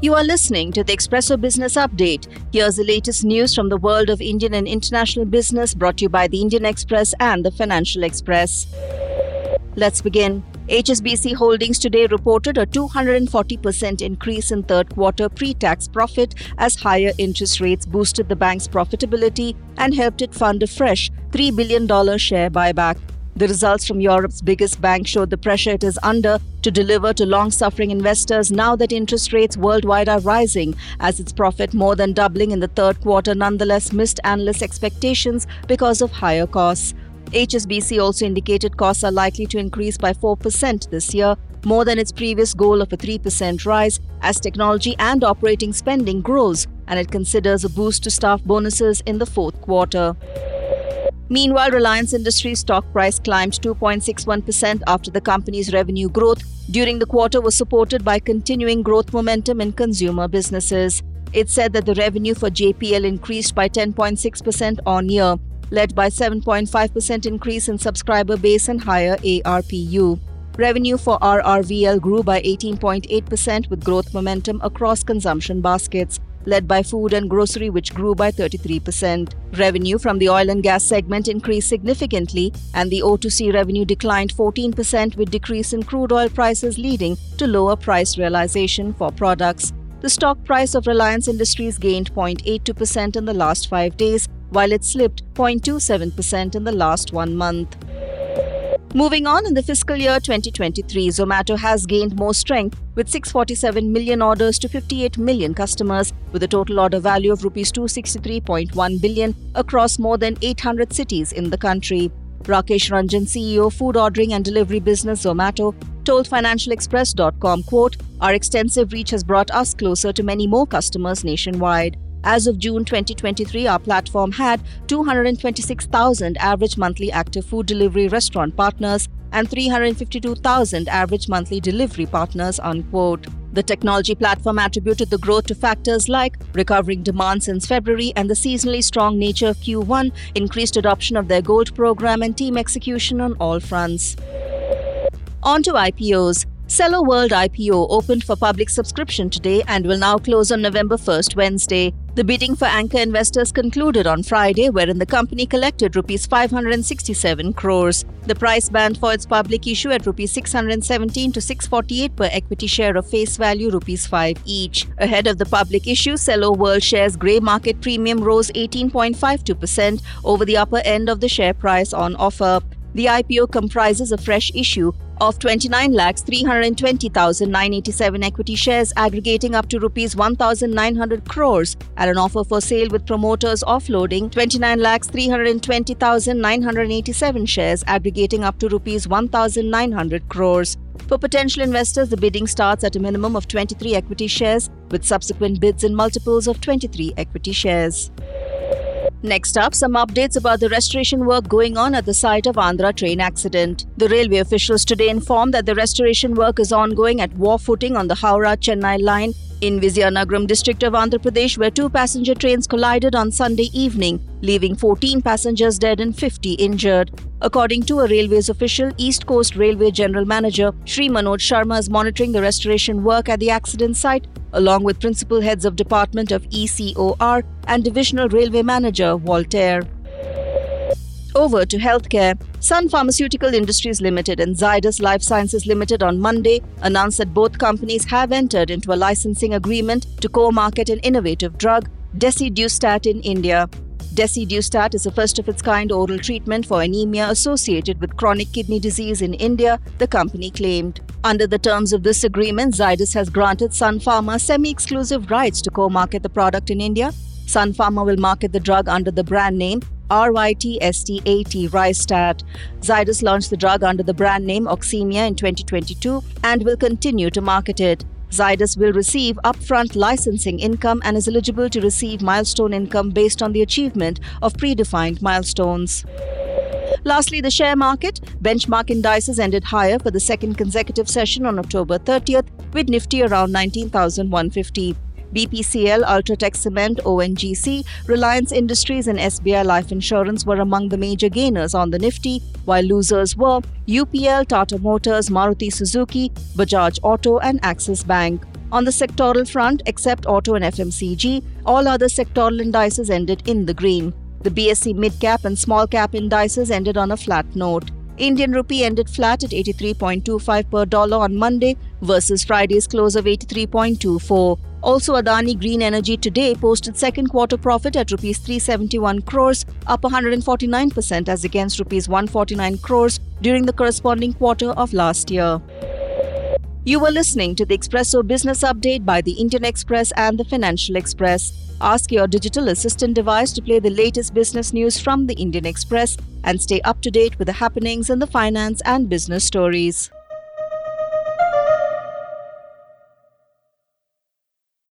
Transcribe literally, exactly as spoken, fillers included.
You are listening to the Expresso Business Update. Here's the latest news from the world of Indian and international business, brought to you by the Indian Express and the Financial Express. Let's begin. H S B C Holdings today reported a two hundred forty percent increase in third quarter pre-tax profit as higher interest rates boosted the bank's profitability and helped it fund a fresh three billion dollars share buyback. The results from Europe's biggest bank showed the pressure it is under to deliver to long-suffering investors now that interest rates worldwide are rising, as its profit more than doubling in the third quarter nonetheless missed analyst expectations because of higher costs. H S B C also indicated costs are likely to increase by four percent this year, more than its previous goal of a three percent rise, as technology and operating spending grows, and it considers a boost to staff bonuses in the fourth quarter. Meanwhile, Reliance Industries' stock price climbed two point six one percent after the company's revenue growth during the quarter was supported by continuing growth momentum in consumer businesses. It said that the revenue for J P L increased by ten point six percent on year, led by seven point five percent increase in subscriber base and higher A R P U. Revenue for R R V L grew by eighteen point eight percent with growth momentum across consumption baskets, led by food and grocery, which grew by thirty-three percent. Revenue from the oil and gas segment increased significantly, and the O two C revenue declined fourteen percent with decrease in crude oil prices leading to lower price realization for products. The stock price of Reliance Industries gained zero point eight two percent in the last five days, while it slipped zero point two seven percent in the last one month. Moving on, in the fiscal year twenty twenty-three, Zomato has gained more strength with six hundred forty-seven million orders to fifty-eight million customers, with a total order value of rupees two hundred sixty-three point one billion across more than eight hundred cities in the country. Rakesh Ranjan, C E O, Food Ordering and Delivery Business Zomato, told Financial Express dot com, quote, "Our extensive reach has brought us closer to many more customers nationwide. As of June twenty twenty-three, our platform had two hundred twenty-six thousand average monthly active food delivery restaurant partners and three hundred fifty-two thousand average monthly delivery partners," unquote. The technology platform attributed the growth to factors like recovering demand since February and the seasonally strong nature of Q one, increased adoption of their Gold program and team execution on all fronts. On to I P Os. Cello World I P O opened for public subscription today and will now close on November first, Wednesday. The bidding for anchor investors concluded on Friday, wherein the company collected rupees five hundred sixty-seven crores. The price band for its public issue at rupees six hundred seventeen to six hundred forty-eight per equity share of face value rupees five each. Ahead of the public issue, Cello World shares grey market premium rose eighteen point five two percent over the upper end of the share price on offer. The I P O comprises a fresh issue of twenty-nine lakh three hundred twenty thousand nine hundred eighty-seven equity shares aggregating up to rupees one thousand nine hundred crores and an offer for sale with promoters offloading twenty-nine lakh three hundred twenty thousand nine hundred eighty-seven shares aggregating up to rupees one thousand nine hundred crores. For potential investors, the bidding starts at a minimum of twenty-three equity shares with subsequent bids in multiples of twenty-three equity shares. Next up, some updates about the restoration work going on at the site of Andhra train accident. The railway officials today informed that the restoration work is ongoing at war footing on the Howrah-Chennai line in Vizianagaram district of Andhra Pradesh, where two passenger trains collided on Sunday evening, leaving fourteen passengers dead and fifty injured. According to a railways official, East Coast Railway General Manager Shri Manoj Sharma is monitoring the restoration work at the accident site, along with principal heads of Department of E C O R and Divisional Railway Manager Voltaire. Over to healthcare. Sun Pharmaceutical Industries Limited and Zydus Life Sciences Limited on Monday announced that both companies have entered into a licensing agreement to co-market an innovative drug, Desidustat, in India. Desidustat is a first-of-its-kind oral treatment for anemia associated with chronic kidney disease in India, the company claimed. Under the terms of this agreement, Zydus has granted Sun Pharma semi-exclusive rights to co-market the product in India. Sun Pharma will market the drug under the brand name R Y T S T A T Rystat. Zydus launched the drug under the brand name Oxemia in twenty twenty-two and will continue to market it. Zydus will receive upfront licensing income and is eligible to receive milestone income based on the achievement of predefined milestones. Lastly, the share market. Benchmark indices ended higher for the second consecutive session on October thirtieth, with Nifty around nineteen thousand one hundred fifty. B P C L, Ultratech Cement, O N G C, Reliance Industries and S B I Life Insurance were among the major gainers on the Nifty, while losers were U P L, Tata Motors, Maruti Suzuki, Bajaj Auto and Axis Bank. On the sectoral front, except auto and F M C G, all other sectoral indices ended in the green. The B S E mid-cap and small-cap indices ended on a flat note. Indian rupee ended flat at eighty-three point two five per dollar on Monday versus Friday's close of eighty-three point two four. Also, Adani Green Energy today posted second quarter profit at rupees three hundred seventy-one crores, up one hundred forty-nine percent as against rupees one hundred forty-nine crores during the corresponding quarter of last year. You were listening to the Expresso Business Update by the Indian Express and the Financial Express. Ask your digital assistant device to play the latest business news from the Indian Express and stay up to date with the happenings in the finance and business stories.